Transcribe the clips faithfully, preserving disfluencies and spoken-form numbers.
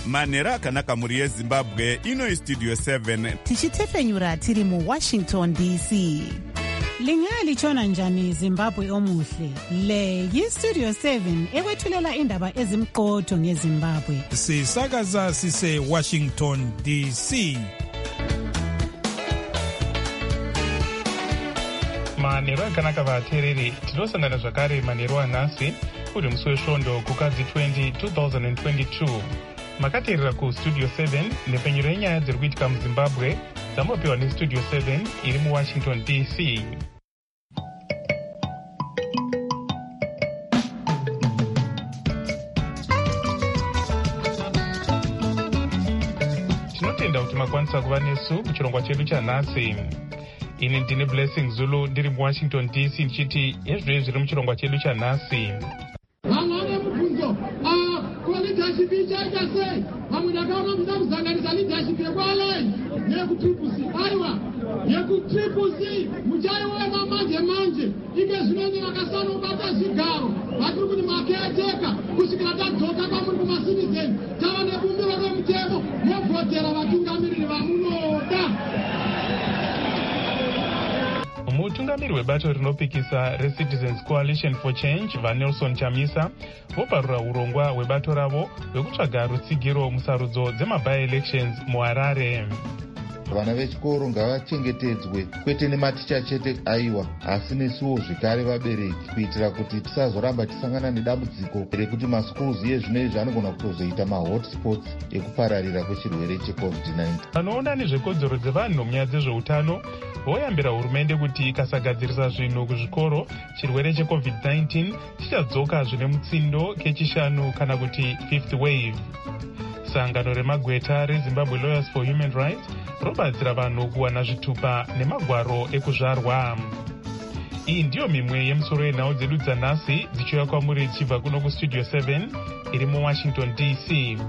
manhero akanaka mhuri yezimbabwe. Ino istudio seven tichitefenyura tiri muwashington D C. Lingalitshona njani Zimbabwe omuhle? Le yistudio seven ekwethulela indaba ezimqotho ngeZimbabwe. Sisakaza sise Washington D C. Manhero akanaka vateereri, tinosangana zvakare manhero anhasi uri musi wesvondo kukadzi twenty two thousand twenty-two. Makateerera kustudio seven nepfenyuro yenyaya dziri kuitika muZimbabwe dzamopiwa nestudio seven iri muWashington D C. Tinotenda kuti makwanisa kuva nesu muchirongwa chedu chanhasi. Ini ndine Blessing Zulu ndiri muWashington D C ndichiti ezvino zviri muchirongwa chedu chanhasi. Vamwe mubvunzo ah ko leadership ichaita sei? Vamwe ndakaona muda kuzanganisa leadership yekwalai nekutripusi aiwa yekutripusi muchaiona manje manje ike zvinenge vakasana kubata zvigaro vatiri kuti makeyateka kusvikira tadzoka kwamuri kumasivizeni tava nebumbiro remutemo movhotera vatungamiriri vamunoda. Mutungamiri webato rinopikisa reCitizens Coalition for Change vaNelson Chamisa voparura urongwa hwebato ravo hwekutsvaga rutsigiro musarudzo dzemaby-elections muHarare. Vana vechikoro ngavachengetedzwe kwete nematicha chete aiwa asi nesuwo zvekare vabereki kuitira kuti tisazoramba tisangana nedambudziko rekuti maschools ezvinezvi anogona kutozoita mahotspots ekupararira kwechirwere checovid nineteen. Vanoona nezvekodzero dzevanhu munyaya dzezveutano voyambira hurumende kuti ikasagadzirisa zvinhu kuzvikoro chirwere checovid nineteen chichadzoka zvine mutsindo kechishanu kana kuti fifth wave. Sangano remagweta reZimbabwe Lawyers for Human Rights robatsira vanhu kuwana zvitupa nemagwaro ekuzvarwa. Iyi ndiyo mimwe yemusoro yenhau dzedu dzanhasi dzichiuya kwamuri dzichibva kuno kustudio seven iri muWashington D C.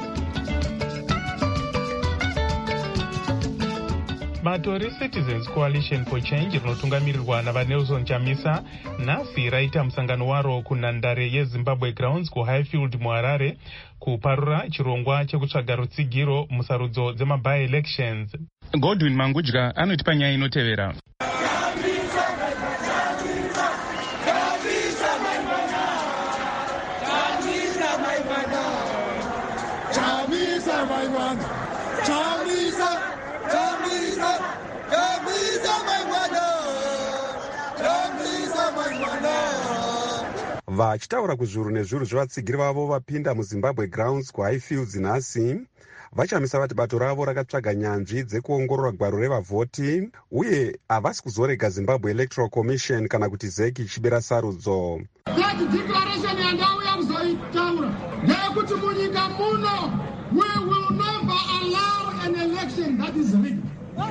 Bato reCitizens Coalition for Change rinotungamirirwa navaNelson Chamisa nhasi raita musangano waro kunhandare yeZimbabwe Grounds kuHighfield muHarare kuparura chirongwa chekutsvaga rutsigiro musarudzo dzemaby-elections. Godwin Mangudya anotipa nyaya inotevera. Vachitaura kuzviuru nezviuru zvevatsigiri vavo vapinda muZimbabwe Grounds kuHighfields nhasi, vachamisa vati bato ravo rakatsvaga nyanzvi dzekuongorora gwaro revavhoti uye havasi kuzorega Zimbabwe Electoral Commission kana kuti Z E C ichibera sarudzo. That declaration yandauya kuzoitaura ndeyekuti munyika muno we will never allow an election that is rigged.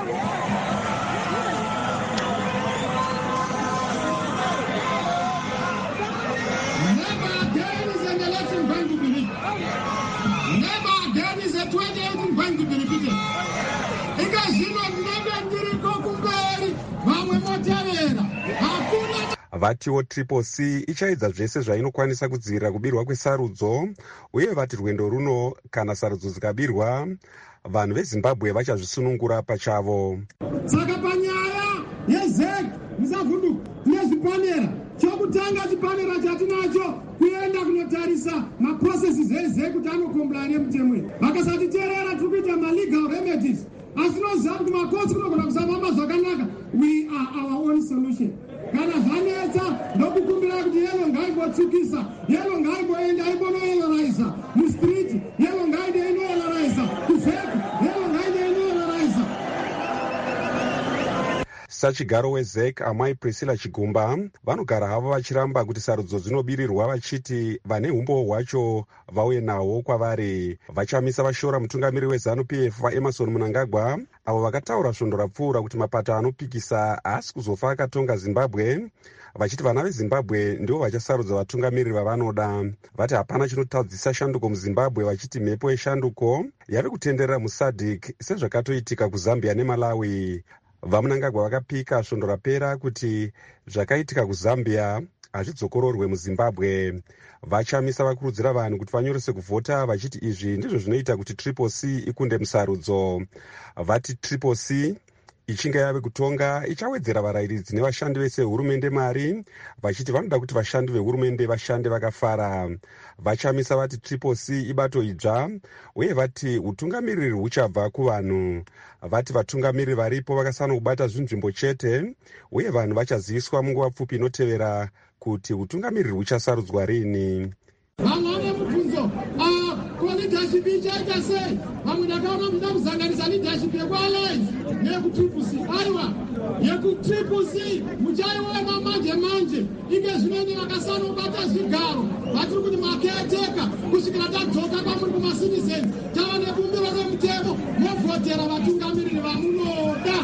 Vatiwo Triple C ichaedza zvese zvainokwanisa kudzivirira kubirwa kwesarudzo uye vati rwendo runo kana sarudzo dzikabirwa vanhu veZimbabwe vachazvisunungura pachavo. Saka panyaya yeZ E C musavhunduka, tine zvipanera. Chokutanga chipanera chatinacho kuenda kunotarisa maprocesses eZ E C kuti anokombla nemutemo. Vakasatiteerera tiri kuita malegal remedies. Asi tinoziva kuti makotsi kunogona kusafamba zvakanaka. We are our own solution. Kana zvanetsa ndokukumbira kuti yelo ngaibotsukisa, yelo ngaiboenda ibonoeloraiza mustreet, yelo ngaide inoeloraiza kuzeko, yelo ngaide inoeloraiza. Sachigaro weZ E C amai Priscilla Chigumba vanogara havo vachiramba kuti sarudzo dzinobirirwa vachiti vane umbo hwacho vauye nawo kwavari. Vachamisa vashora mutungamiri weZANU-P F vaEmerson Mnangagwa avo vakataura svondo rapfuura kuti mapato anopikisa haasi kuzofa akatonga Zimbabwe, vachiti vana veZimbabwe ndivo vachasarudza vatungamiriri vavanoda. Vati hapana chinotadzisa shanduko muZimbabwe, vachiti mhepo yeshanduko yave kutenderera muS A D C sezvakatoitika kuZambia neMalawi. VaMnangagwa vakapika svondo rapera kuti zvakaitika kuZambia hazvidzokororwe muzimbabwe. Vachamisa vakurudzira vanhu kuti vanyorese kuvhota, vachiti izvi ndizvo zvinoita kuti triple c ikunde musarudzo. Vati triple c ichinge yave kutonga ichawedzera varayiridzi nevashandi vese vehurumende mari, vachiti vanoda kuti vashandi vehurumende vashande vakafara. Vachamisa vati triple c ibato idzva uye vati utungamiriri huchabva kuvanhu. Vati vatungamiriri varipo vakasana kubata zvinzvimbo chete uye vanhu vachaziviswa munguva pfupi inotevera kuti utungamiriri huchasarudzwa rini. Vamwe vane mubvunzo ko leadership ichaita sei? Vamwe ndakaona muda kuzanganisa leadership yekualliance neyekutriple c. Aiwa, yekutriple c muchaiona manje manje ike zvinenge vakasana kubata zvigaro vatiri kuti makeyateka kusvikira tadzoka kwamuri kumacitizens tava nebumbiro remutemo movhotera vatungamiriri vamunoda.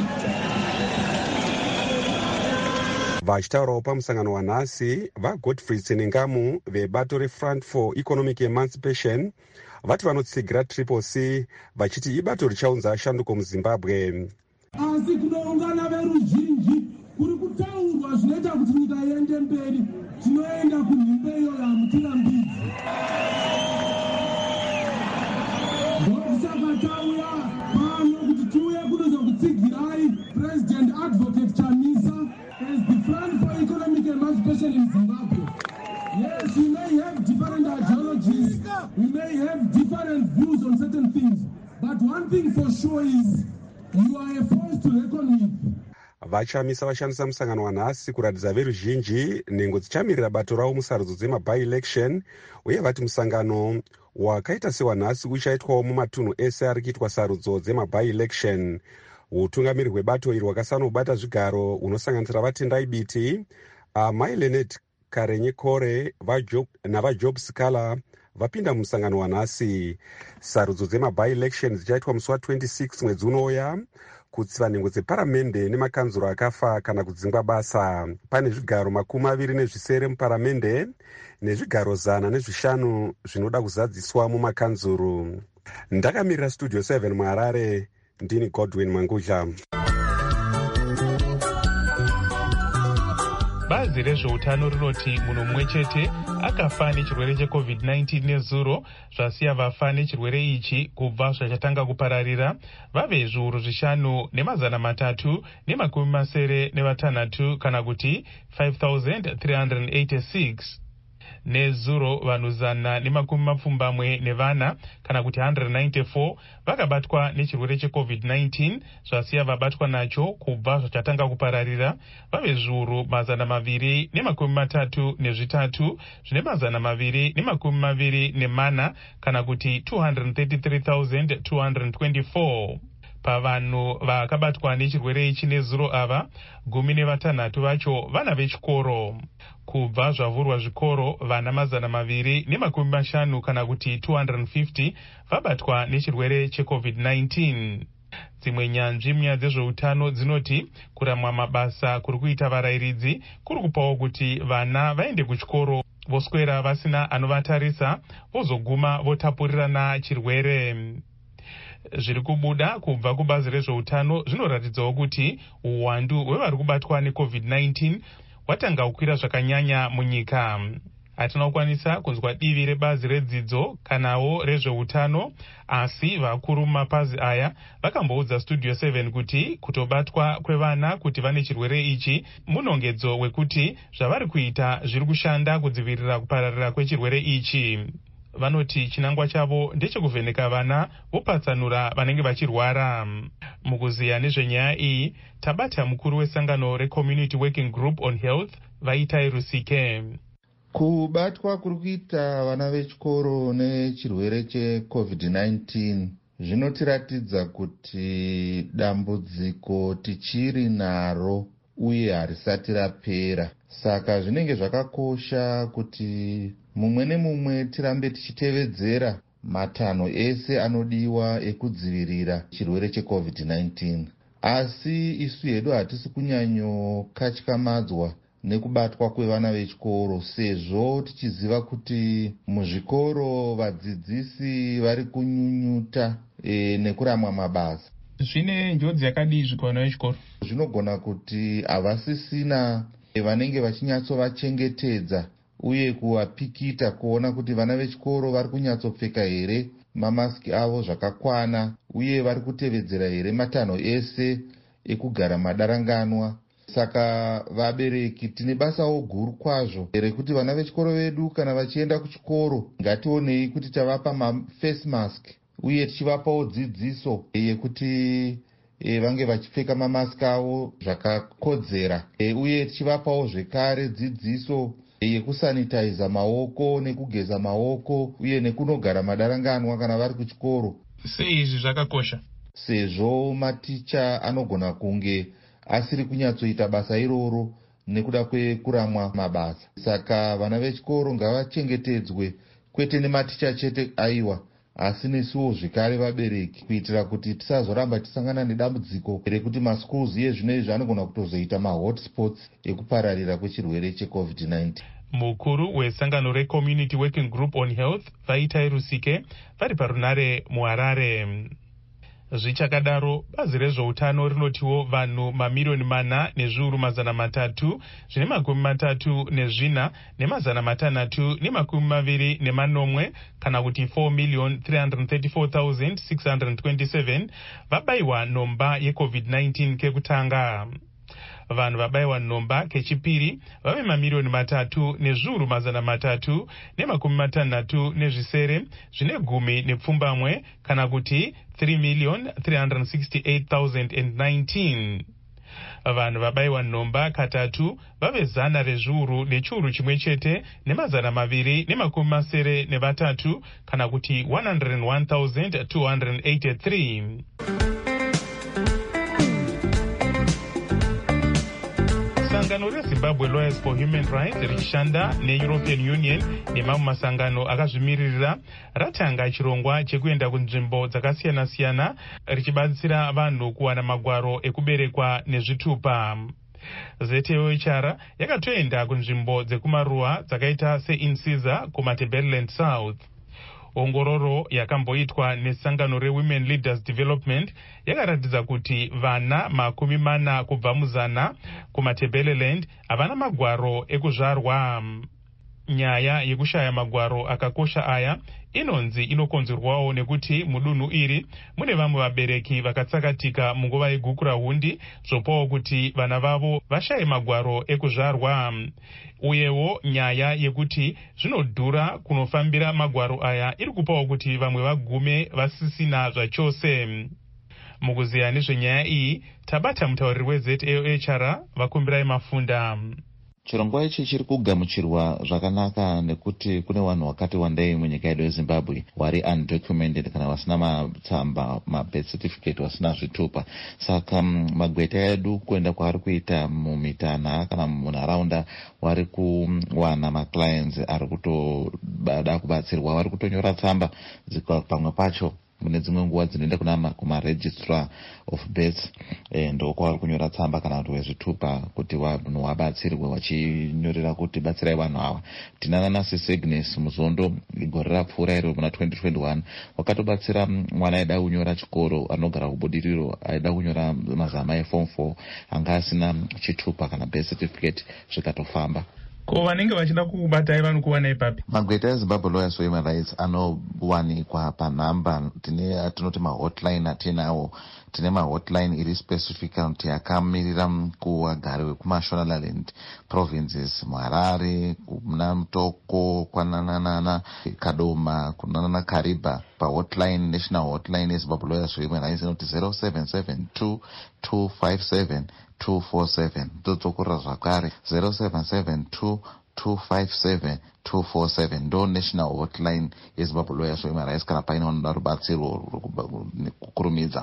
Vachitaurawo pamusangano wanhasi, vaGodfrey Tsenengamu vebato reFront for Economic Emancipation vati vanotsigira triple c vachiti ibato richaunza shanduko muZimbabwe. Asi kunoungana veruzhinji kuri kutaurwa zvinoita kuti nyika iende mberi, tinoenda kunhimbe iyo yamutira mbidzi. Ndokusaka tauya pano kuti tiuye kunozokutsigirai President Advocate Chamisa as the Front for Economic Emancipation in Zimbabwe. Yes, we may have different ideologies, we may have different views on certain things, but one thing for sure is you are a force to reckon with. Vachamisa vashandisa musangano wanhasi kuratidza veruzhinji nhengo dzichamirira bato ravo musarudzo dzemabi-election, uye vati musangano wakaita sewanhasi uchaitwawo mumatunhu ese ari kuitwa sarudzo dzemabi-election. Utungamiriri hwebato iri hwakasana kubata zvigaro unosanganisira vatendai biti amai Lenet Karenye Kore navaJob Sikala vapinda mumusangano wanhasi. Sarudzo dzemabi-election dzichaitwa musi wa26 mwedzi unouya kutsiva nhengo dzeparamende nemakanzuro akafa kana kudzingwa basa. Pane zvigaro makumi maviri nezvisere muparamende nezvigaro zana nezvishanu zvinoda kuzadziswa mumakanzuro. Ndakamirira studio seven muHarare, ndini Godwin Mangudla. Bazi rezveutano rinoti munhu mumwe chete akafa nechirwere checovid nineteen nezuro, zvasiya vafa nechirwere ichi kubva zvachatanga kupararira vave zviuru zvishanu nemazana matatu nemakumi masere nevatanhatu kana kuti five thousand three hundred eighty-six. Nezuro vanhu zana nemakumi mapfumbamwe nevana kana kuti one hundred ninety-four vakabatwa nechirwere checovid nineteen, zvasiya vabatwa nacho kubva zvachatanga kupararira vave zviuru mazana maviri nemakumi matatu nezvitatu zvine mazana maviri nemakumi maviri nemana kana kuti two hundred thirty-three thousand two hundred twenty-four. Pavanhu vakabatwa nechirwere ichi nezuro ava, gumi nevatanhatu vacho vana vechikoro. Kubva zvavhurwa zvikoro, vana mazana maviri nemakumi mashanu kana kuti two hundred fifty vabatwa nechirwere checovid nineteen. Dzimwe nyanzvi munyaya dzezveutano dzinoti kuramwa mabasa kuri kuita varayiridzi kuri kupawo kuti vana vaende kuchikoro voswera vasina anovatarisa vozoguma votapurirana chirwere. Zviri kubuda kubva kubazi rezveutano zvinoratidzawo kuti uwandu hwevari kubatwa necovid nineteen watanga kukwira zvakanyanya munyika. Hatina kukwanisa kunzwa divi rebazi redzidzo kanawo rezveutano, asi vakuru mumapazi aya vakamboudza studio seven kuti kutobatwa kwevana kuti vane chirwere ichi munongedzo wekuti zvavari kuita zviri kushanda kudzivirira kupararira kwechirwere ichi. Vanoti chinangwa chavo ndechekuvheneka vana vopatsanura vanenge vachirwara. Mukuziya nezvenyaya iyi tabata mukuru wesangano reCommunity Working Group on Health Vaitai Rusike. Kubatwa kuri kuita vana vechikoro nechirwere checovid nineteen zvinotiratidza kuti dambudziko tichiri naro uye harisati rapera. Saka zvinenge zvakakosha kuti mumwe nemumwe tirambe tichitevedzera matanho ese anodiwa ekudzivirira chirwere checovid nineteen. Asi isu hedu hatisi kunyanyokatyamadzwa nekubatwa kwevana vechikoro, sezvo tichiziva kuti muzvikoro vadzidzisi vari kunyunyuta e, nekuramwa mabasa. Zvine njodzi yakadii zvikuwana vechikoro? Zvinogona kuti havasisina vanenge vachinyatsovachengetedza uye kuvapikita kuona kuti vana vechikoro vari kunyatsopfeka here mamaski avo zvakakwana uye vari kutevedzera here matanho ese ekugara madaranganwa. Saka vabereki tine basawo guru kwazvo rekuti vana vechikoro vedu kana vachienda kuchikoro ngationei kuti tavapa maface mask uye tichivapawo dzidziso yekuti e, vange vachipfeka mamaski avo zvakakodzera e, uye tichivapawo zvekare dzidziso yekusanitiza maoko nekugeza maoko uye nekunogara madaranganwa kana vari kuchikoro. Sei izvi zvakakosha? Sezvo maticha anogona kunge asiri kunyatsoita basa iroro nekuda kwekuramwa mabasa. Saka vana vechikoro ngavachengetedzwe, kwete nematicha chete aiwa, asi nesuwo zvekare vabereki, kuitira kuti tisazoramba tisangana nedambudziko rekuti maschools yezvino izvi anogona kutozoita mahotspots ekupararira kwechirwere checovid nineteen. Mukuru wesangano reCommunity Working Group on Health Vaitai Rusike vari parunare muHarare. Zvichakadaro, bazi rezveutano rinotiwo vanhu mamirioni mana nezviuru mazana matatu zvine makumi matatu nezvina nemazana matanhatu nemakumi maviri nemanomwe kana kuti four million three hundred thirty-four thousand six hundred twenty-seven vabayiwa nhomba yecovid nineteen kekutanga. Vanhu vabayiwa nhomba kechipiri vave mamirioni matatu nezviuru mazana matatu nemakumi matanhatu nezvisere zvine gumi nepfumbamwe kana kuti three million three hundred sixty-eight thousand nineteen. Vanhu vabayiwa nhomba katatu vave zana rezviuru nechiuru chimwe chete nemazana maviri nemakumi masere nevatatu kana kuti one hundred one thousand two hundred eighty-three. Sangano reZimbabwe Lawyers for Human Rights richishanda neEuropean Union nemamwe masangano akazvimiririra ratanga chirongwa chekuenda kunzvimbo dzakasiyana-siyana richibatsira vanhu kuwana magwaro ekuberekwa nezvitupa. Z T O H R yakatoenda kunzvimbo dzekumaruwa dzakaita seInsiza kuMatabeleland South. Ongororo yakamboitwa nesangano reWomen Leaders Development yakaratidza kuti vana makumi mana kubva muzana kuMatabeleland havana magwaro ekuzvarwa. Nyaya yekushaya magwaro akakosha aya inonzi inokonzerwawo nekuti mudunhu iri mune vamwe vabereki vakatsakatika munguva yegukura hundi zvopawo kuti vana vavo vashaye magwaro ekuzvarwa. Uyewo nyaya yekuti zvinodhura kunofambira magwaro aya iri kupawo kuti vamwe vagume vasisina zvachose. Mukuziya nezvenyaya iyi tabata mutauriri weZ A O H R Vakumbirai Mafunda. Chirongwa ichi chiri kugamuchirwa zvakanaka nekuti kune vanhu vakati wandei munyika yedu yeZimbabwe vari undocumented kana vasina matsamba mabirth certificate vasina zvitupa. Saka magweta edu kuenda kwaari kuita mumitana kana munharaunda vari kuwana maclients ari kutoda kubatsirwa, vari kutonyora tsamba pamwe pacho mune dzimwe nguva dzinoenda kuna kumaregistrar of births ndokwavari kunyora tsamba kana kuti wezvitupa kuti vanhu vabatsirwe vachinyorera kuti batsirai vanhu ava. Tinana Agnes Muzondo gore rapfuura iro muna twenty twenty-one wakatobatsira mwana aida kunyora chikoro anogara kubudiriro aida kunyora mazama eform four anga asina chitupa kana birth certificate zvikatofamba. Ko vanenge vachida kubatai vanhu kuwana ipapi? Magweta eZimbabwe Lawyers for Human Rights anowanikwa panhamba tine atinoti mahotline atinawo. Tine mahotline iri specific kuti yakamirira kuvagari vekumashonaland provinces muHarare, kuna Mutoko, kwananana Kadoma, kunanana Kariba. Pahotline national hotline eZimbabwe Lawyers for Human Rights inoti zero seven seven two two five seven two four seven. Todzokora zvakare zero seven seven two two five seven two four seven ndo national hotline yeZimbabwe Lawyers for Human Rights kana paine vanoda rubatsiro kukurumidza.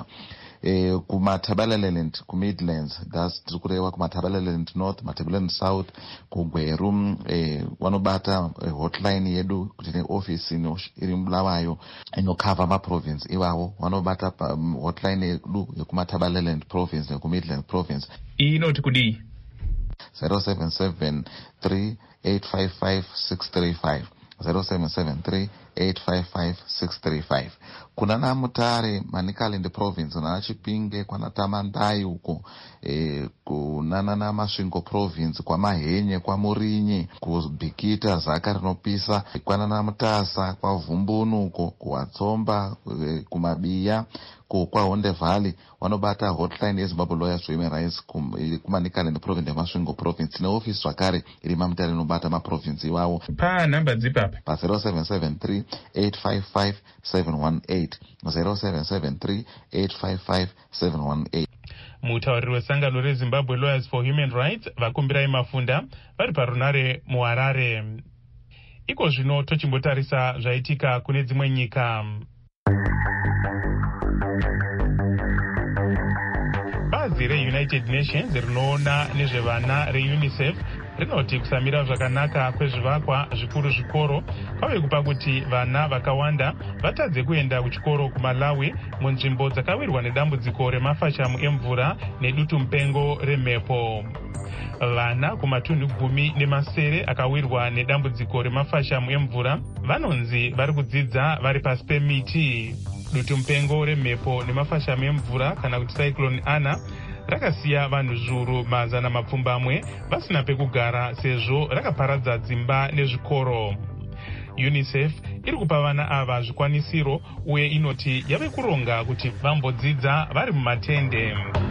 E, kuMatabeleland kuMidlands gas tiri kureva kuMatabeleland North, Matabeleland South, kuGweru e, vanobata e, hotline yedu kuti ne office ino iri Bulawayo inokava maprovince ivavo vanobata um, hotline yedu yekuMatabeleland province nekuMidland province. Iyi inoti kudii? zero seven seven three eight five five six three five zero seven seven three eight five five six three five. Kuna na Mutare, Manicaland province, na Chipinge, kwa Tamandai uko, e, kuna na Masvingo province, kwa Mahenye, kwa Murinyi, ku Bikita, Zakari Nopisa, kwa na Mutasa, kwa Vumbunu uko, kwa Tsomba, e, kumabia, kwa Honde Valley, wanobata hotline eZimbabwe Lawyers Women Rights kuManicaland province, Masvingo province, na office wakare ili mamtare nobata ma province wao. Pa namba zipapa pa zero seven seven three eight five five seven one eight zero seven seven three eight five five seven one eight. Mutauriri wesangano reZimbabwe Lawyers for Human Rights vakumbirai mafunda vari parunare muHarare. Iko zvino tochimbotarisa zvaitika kune dzimwe nyika. Bazi reUnited Nations rinoona nezvevana reUnicef rinoti kusamira zvakanaka kwezvivakwa zvikuru zvikoro kwave kupa kuti vana vakawanda vatadze kuenda kuchikoro kuMalawi munzvimbo dzakawirwa nedambudziko remafashamu emvura nedutu mupengo remhepo. Vana kumatunhu gumi nemasere akawirwa nedambudziko remafashamu emvura vanonzi vari kudzidza vari pasi pemiti. Dutu mupengo remhepo nemafashamu emvura kana kuti Cyclone Ana rakasiya vanhu zviuru mazana mapfumbamwe vasina pekugara sezvo rakaparadza dzimba nezvikoro. UNICEF iri kupa vana ava zvikwanisiro uye inoti yave kuronga kuti vambodzidza vari mumatende.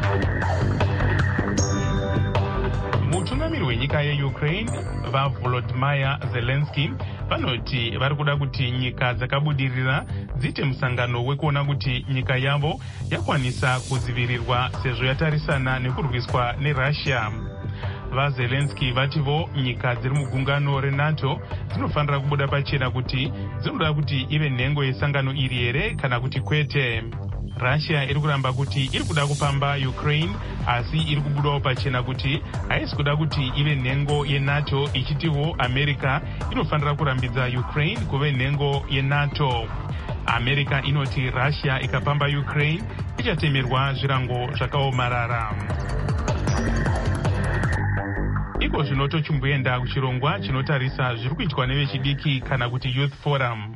Mutungamiri wenyika yeUkraine vaVolodymyr Zelensky vanoti vari kuda kuti nyika dzakabudirira dziite musangano wekuona kuti nyika yavo yakwanisa kudzivirirwa sezvo yatarisana nekurwiswa neRussia. VaZelensky vativo nyika dziri mugungano reNATO dzinofanira kubuda pachena kuti dzinoda kuti ive nhengo yesangano iri here kana kuti kwete. Russia iri kuramba kuti iri kuda kupamba Ukraine asi iri kubudawo pachena kuti haisi kuda kuti ive nhengo yeNATO ichitiwo America inofanira kurambidza Ukraine kuve nhengo yeNATO. America inoti Russia ikapamba Ukraine ichatemerwa zvirango zvakaomarara. Iko zvino tochimboenda kuchirongwa chinotarisa zviri kuitwa nevechidiki kana kuti Youth Forum.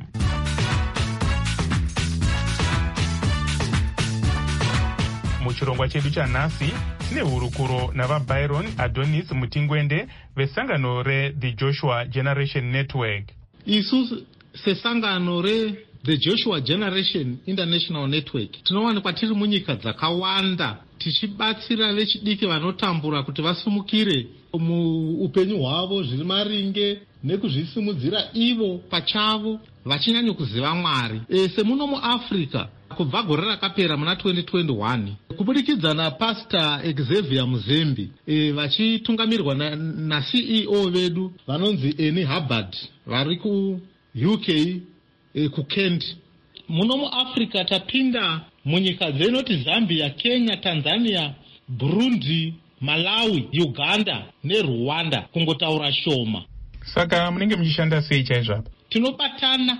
Muchirongwa chedu chanhasi tine hurukuro navaByron Adonis Mutingwende vesangano reThe Joshua Generation Network. Isu sesangano reThe Joshua Generation International Network tinowanikwa tiri munyika dzakawanda tichibatsira vechidiki vanotambura kuti vasumukire muupenyu hwavo zviri maringe nekuzvisimudzira ivo pachavo vachinyanyo kuziva Mwari. E, semuno muAfrica kubva gore rakapera muna twenty twenty-one kubudikidza napastor Xavier Muzembi e, vachitungamirwa na, na C E O vedu vanonzi Annie Hubbard vari ku U K e, ku Kent. Muno muAfrica tapinda munyika dzenoti Zambia, Kenya, Tanzania, Burundi, Malawi, Uganda neRwanda kungotaura shoma. Saka munenge muchishanda sei chaizvo apa? Tinobatana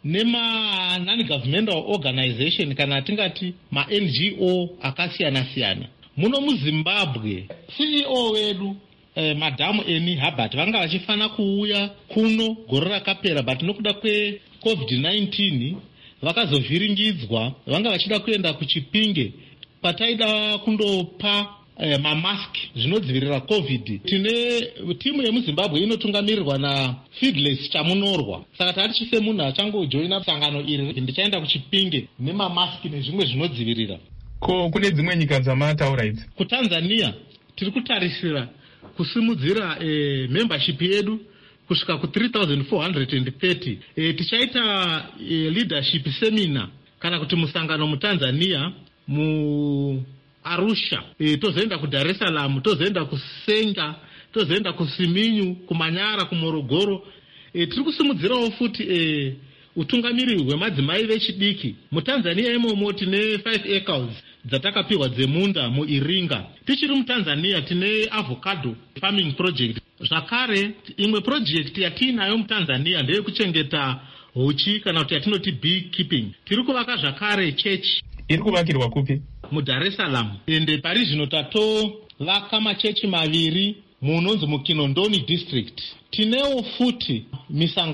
nema non-governmental organization kana tingati ma N G O akasiyana siyana. Muno muZimbabwe C E O wedu eh, Madam Annie Hubbard vanga vachifana kuuya kuno gore rakapera but nokuda kwe COVID nineteen vakazovhiringidzwa vanga vachida kuenda kuChipinge pataida kundopa Eh, mamask zvinodzivirira COVID. Tine timu yemuZimbabwe inotungamirirwa na Feedless Chamunorwa. Saka tati chise munhu achangojoina sangano iri ndichaenda kuChipinge nemamask nezvimwe zvinodzivirira. Ko kune dzimwe nyika dzamataura idzi? KuTanzania tiri kutarisira kusimudzira eh, membership yedu kusvika ku three thousand four hundred thirty. Eh, tichaita eh, leadership seminar kana kuti musangano muTanzania mu Arusha, e, tozoenda ku Dar es Salaam, tozoenda ku Senga, tozoenda ku Siminyu, ku Manyara, ku Morogoro. E, tiri kusimudzirawo futi e, utungamiri hwemadzimai vechidiki. MuTanzania imomo tine five acres dzatakapiwa dzemunda muIringa. Tichiri muTanzania tine avocado farming project. Zvakare imwe project yatinayo muTanzania ndeye kuchengeta huchi kana kuti yatinoti bee keeping. Tiri kuvaka zvakare church. Iri kuvakirwa kupi? MuDar es Salaam. Ende pari zvino tatovaka machechi maviri munonzi muKinondoni district. Tinewo futi misangano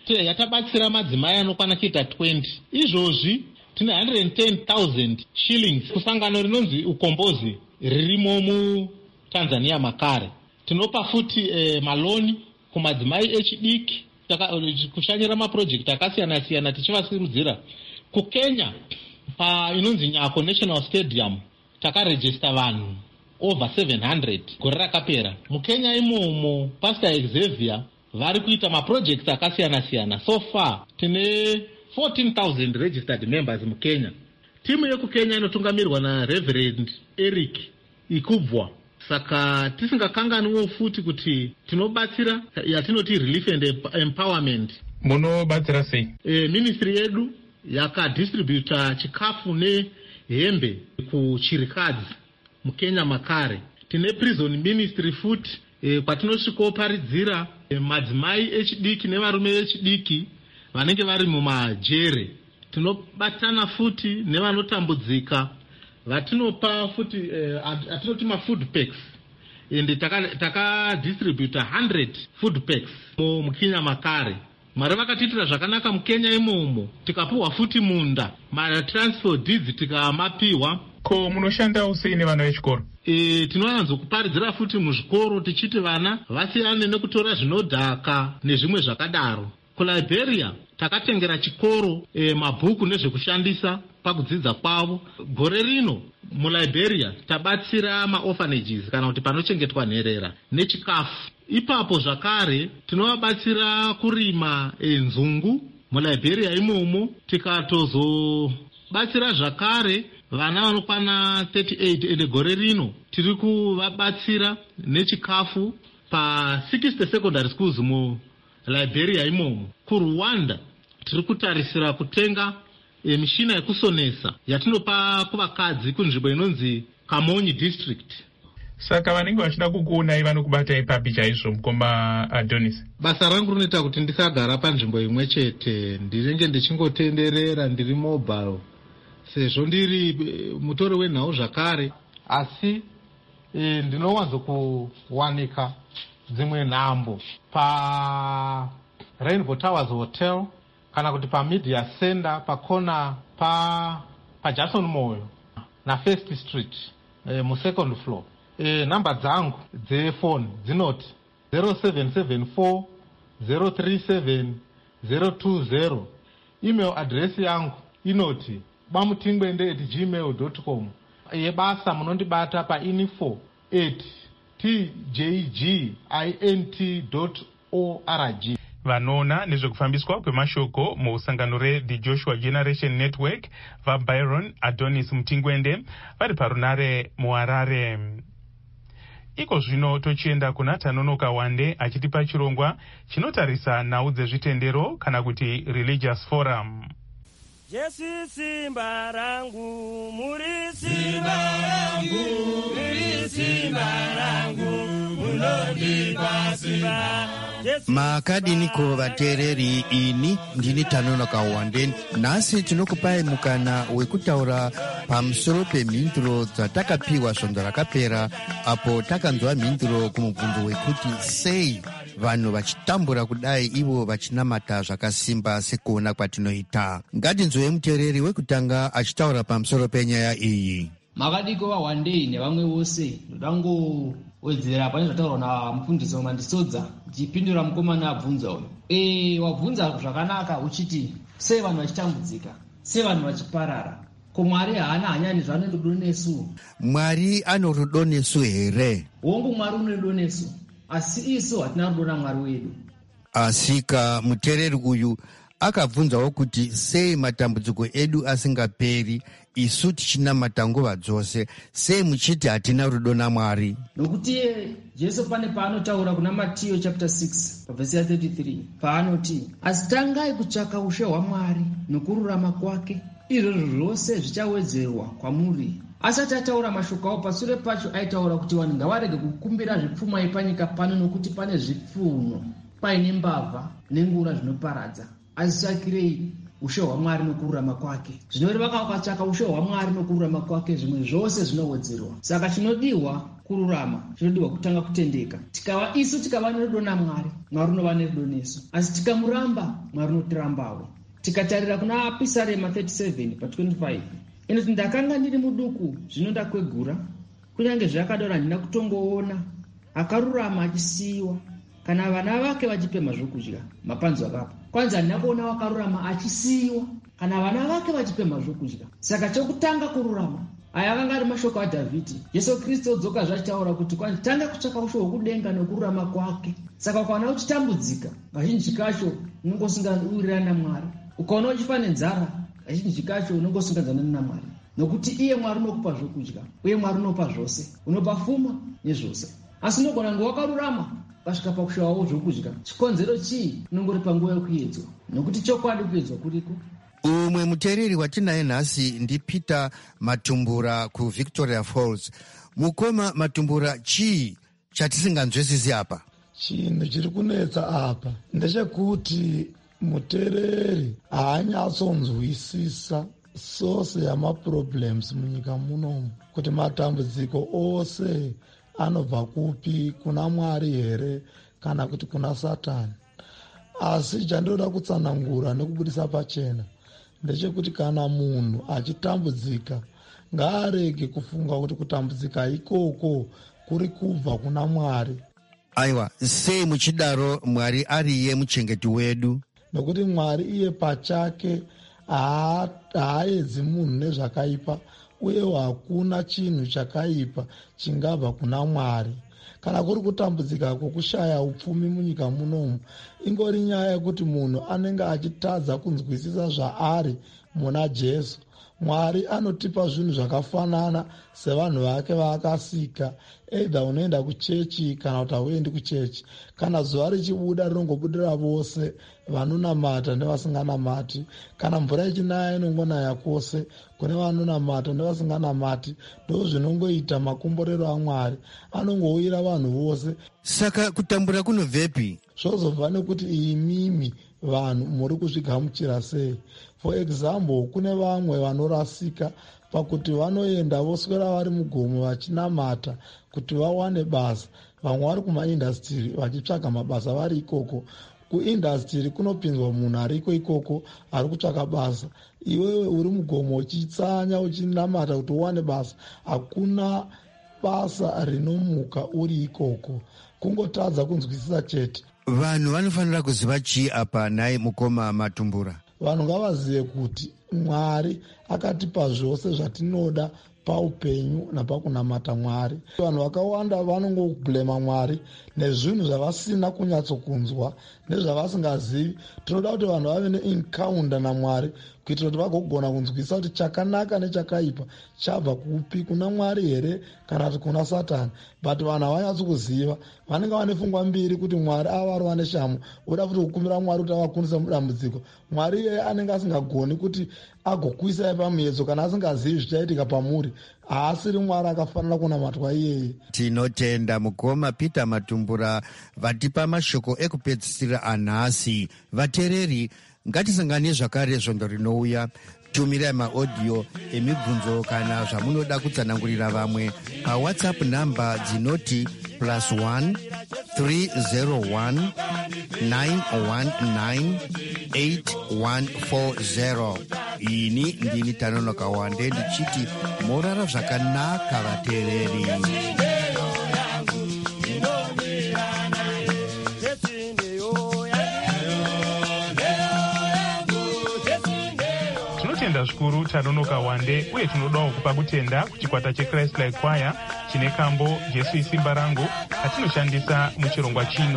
yatabatsira madzimai anokwana kuita twenty. Izvozvi tine one hundred ten thousand shillings kusangano rinonzi ukombozi ririmo muTanzania makare. Tinopa futi eh, maloni kumadzimai echidiki kushanyira maproject akasiyana siyana tichivasimudzira. KuKenya pa inonzi Nyako National Stadium takarejista vanhu over seven hundred gore rakapera. MuKenya imomo Pastor Xavier vari kuita maprojects akasiyana siyana. So far tine fourteen thousand registered members muKenya. Timu yekuKenya inotungamirwa na Reverend Eric Ikubwa. Saka tisingakanganiwo futi kuti tinobatsira yatinoti relief and empowerment. Munobatsira sei? E, ministry yedu yakadistributa chikafu nehembe kuchirikadzi muKenya makare. Tine prison ministry futi e, kwatinosvikoparidzira e, madzimai echidiki nevarume vechidiki vanenge vari mumajere. Tinobatana futi nevanotambudzika vatinopa futi eh, atinoti mafood packs and taka, taka distributa one hundred food packs muKenya makare. Mwari vakatiitira zvakanaka muKenya imomo, tikapuhwa futi munda matransport deeds tikamapiwa. Ko munoshanda sei nevana vechikoro? E, tinowanzokuparidzira futi muzvikoro tichiti vana vasiyane nekutora zvinodhaka nezvimwe zvakadaro. KuLiberia takatengera chikoro e, mabhuku nezvekushandisa pakudzidza kwavo. Gore rino muLiberia tabatsira maorphanages kana kuti panochengetwa nherera nechikafu. Ipapo zvakare tinovabatsira kurima e, nzungu muLiberia imomo. Tikatozobatsira zvakare vana vanokwana thirty-eight ende gore rino tiri kuvabatsira nechikafu pa sixty secondary schools mu Liberia imomo. KuRwanda tiri kutarisira kutenga e, mishina yekusonesa yatinopa kuvakadzi kunzvimbo inonzi Kamonyi district. Saka vanenge vachida kukuonai vanokubata ipapi chaizvo mukoma Adonis? Basa rangu rinoita kuti ndisagara panzvimbo imwe chete, ndinenge ndichingotenderera ndiri mobile sezvo ndiri mutori wenhau zvakare, asi e, ndinowanzokuwanika dzimwe nhambo pa Rainbow Towers Hotel kana kuti pa Media Center pakona pa pa Jackson Moyo na First Street e, mu second floor. E, namba dzangu dzefoni dzinoti zero seven seven four zero three seven zero two zero. Email address yangu inoti bamutingwende at gmail dot com. Yebasa munondibata pa info at t j g int dot org. Vanoona nezvekufambiswa kwemashoko muusangano reThe Joshua Generation Network vaByron Adonis Mutingwende vari parunare muHarare. Iko zvino tochienda kuna Tanonoka Wande achitipa chirongwa chinotarisa nhau dzezvitendero kana kuti Religious Forum. Jesu simba rangu, muri simba rangu, muri simba rangu, munondipa simba. Makadiniko vateereri, ini ndini Tanonoka Wande. Nhasi tinokupai mukana wekutaura pamusoro pemhinduro dzatakapiwa svondo rakapera apo takanzwa mhinduro kumubvunzo wekuti sei vanhu vachitambura kudai ivo vachinamata zvakasimba sekuona kwatinoita. Ngatinzwei muteereri wekutanga achitaura pamusoro penyaya iyi. Makadiko vaWandei nevamwe vose ndangowedzera pane zvataurwa namufundisi Mandisodza ndichipindura mukomana abvunza uyu. E, wabvunza zvakanaka uchiti sei vanhu vachitambudzika, sei vanhu vachiparara. Ko Mwari haana hanya nezvane rudo nesu? Mwari ano rudo nesu here? Hongu Mwari une rudo nesu, asi isu hatina rudo naMwari wedu. Asika muteereri uyu akabvunzawo kuti sei matambudziko edu asingaperi isu tichinamata nguva dzose, sei muchiti hatina rudo naMwari? Nokuti Jesu pane paanotaura kuna Matiyo chapter six pavhesi ya thirty-three paanoti, asi tangai kutsvaka ushe hwaMwari nokururama kwake, izvozvo zvose zvichawedzerwa kwamuri. Asati ataura mashoko awo pashure pacho aitaura kuti vanhu ngavarege kukumbira zvipfuma panyika pano nokuti pane zvipfuno, paine mbavha nengura zvinoparadza. Azitsvakirei ushe hwaMwari nokururama kwake. Zvinoreva kana ukatsvaka ushe hwaMwari nokururama kwake, zvimwe zvose zvinowedzerwa. Saka chinodiwa kururama zvinodiwa kutanga kutendeka. Tikava isu tikava nerudo naMwari, Mwari unova nerudo nesu. Asi tikamuramba, Mwari unotirambawo. Tikatarira kuna Pisarema thirty-seven pa twenty-five inoti ndakanga ndiri muduku zvino ndakwegura, kunyange zvakadaro handina kutongoona akarurama achisiyiwa kana vana vake vachipemha zvokudya. Mapanzo akapo kwanza handina kuona wakarurama achisiyiwa kana vana vake vachipemha zvokudya. Saka chokutanga kururama, aya akanga ari mashoko aDhavhidhi. Jesu Kristu odzoka zvachitaura kuti tanga kutsvaka ushe hwokudenga nokururama kwake. Saka ukaona uchitambudzika, kazhinji kacho unongosingawirirana naMwari. Ukaona uchifa nenzara, kazhinji kacho unongosingadzana naMwari, nokuti iye Mwari unokupa zvokudya uye Mwari unopa zvose, unopa pfuma nezvose. Asi unogona kunge wakarurama ukasvika pakushayawo zvokudya. Chikonzero chii? Unongori panguva yekuedzwa, nokuti chokwadi kuedzwa kuriko. Umwe muteereri watinaye nhasi ndiPeter Matumbura kuVictoria Falls. Mukoma Matumbura, chii chatisinganzwisisi apa? Chinhu chiri kunetsa apa ndechekuti muteereri haanyatsonzwisisa source yamaproblems munyika munomu, kuti matambudziko ose anobva kupi, kuna Mwari here kana kuti kuna Satani. Asi chandoda kutsanangura nekubudisa pachena ndechekuti kana munhu achitambudzika ngaarege kufunga kuti kutambudzika ikoko kuri kubva kuna Mwari. Aiwa, sei muchidaro Mwari ariye muchengeti wedu? Nokuti Mwari iye pachake haaedzi munhu nezvakaipa, uye hakuna chinhu chakaipa chingabva kuna Mwari. Kana kuri kutambudzika kwokushaya upfumi munyika munomu, ingori nyaya yekuti munhu anenge achitadza kunzwisisa zvaari muna Jesu. Mwari anotipa zvinhu zvakafanana sevanhu vake vaakasika, eidha unoenda kuchechi kana kuti hauendi kuchechi. Kana zuva richibuda rinongobudira vose, vanonamata nevasinganamati. Kana mvura ichinaya inongonaya kwose, kune vanonamata nevasinganamati. Ndo zvinongoita makomborero aMwari, anongouyira vanhu vose. Saka kutambura kunobvepi? Zvozobva nekuti imimi vanhu muri kuzvigamuchira sei. For example, kune vamwe vanorasika pakuti vanoenda voswera vari mugomo vachinamata kuti vawane basa. Vamwe vari kumaindastiri vachitsvaga mabasa vari ikoko. Kuindastiri kunopinzwa munhu ariko ikoko ari kutsvaga basa. Iwewe uri mugomo uchitsanya uchinamata kuti uwane basa, hakuna basa rinomuka uri ikoko. Kungotadza kunzwisisa chete. Vanhu vanofanira kuziva chii apa naye mukoma Matumbura? Vanhu ngavazive kuti Mwari akatipa zvose zvatinoda paupenyu napakunamata Mwari. Vanhu vakawanda vanongoblema Mwari nezvinhu zvavasina kunyatsokunzwa nezvavasingazivi. Tinoda kuti vanhu vave neencounter naMwari kuitira kuti vagogona kunzwisisa kuti chakanaka nechakaipa chabva kupi, kuna Mwari here kana kuti kuna Satani. But vanhu havanyatsi kuziva, vanenge vane pfungwa mbiri kuti Mwari avarova neshamo, uda futi kukumbira Mwari kuti avakundisa mudambudziko. Mwari iyeye anenge asingagoni kuti agokuisai pamuedzo kana asingazivi zvichaitika pamuri. Haasiri Mwari akafanira kunamatwa iyeye. Tinotenda mukoma Peter Matumbura vatipa mashoko ekupedzisira anhasi. Vateereri, ngatisangane zvakare zvondo rinouya. Tumirai maaudio emibvunzo kana zvamunoda kutsanangurira vamwe pawhatsapp namba dzinoti plus one three zero one nine one nine eight one four zero. Ini ndini Tanonoka Wande ndichiti morara zvakanaka vateereri. Tinotenda zvikuru Tanonoka Wande, uye tinodawo kupa kutenda kuchikwata cheChrist Like Choir chine kambo Jesu isimba rangu atinoshandisa muchirongwa chino.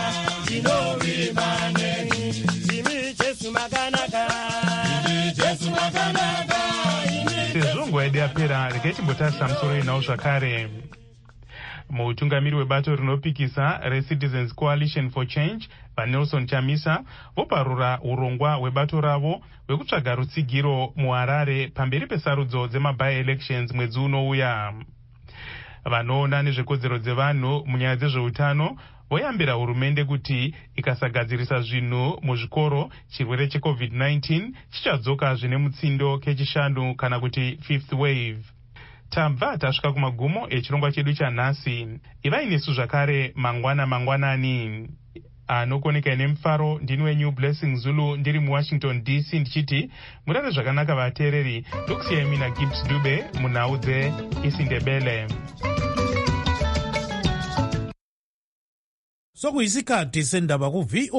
Sezvo nguva yedu yapera, regai timbotarisa musoro inawo zvakare. Mutungamiri webato rinopikisa reCitizens Coalition for Change vaNelson Chamisa voparura urongwa hwebato ravo hwekutsvaga rutsigiro muHarare pamberi pesarudzo dzema-by-elections mwedzi unouya. Vanoona nezvekodzero dzevanhu munyaya dzezveutano voyambira hurumende kuti ikasagadzirisa zvinhu muzvikoro, chirwere checovid nineteen chichadzoka zvine mutsindo kechishanu kana kuti fifth wave. tabva tasvika kumagumo echirongwa chedu chanhasi. Ivai nesu zvakare mangwana mangwanani anokoneka nemufaro. Ndini wenyu Blessing Zulu ndiri muWashington D C ndichiti murare zvakanaka vateereri. Ndokusiyai mina Gibbs Dube munhau dzeIsindebele. Sokuyisikhathi sendaba ku V O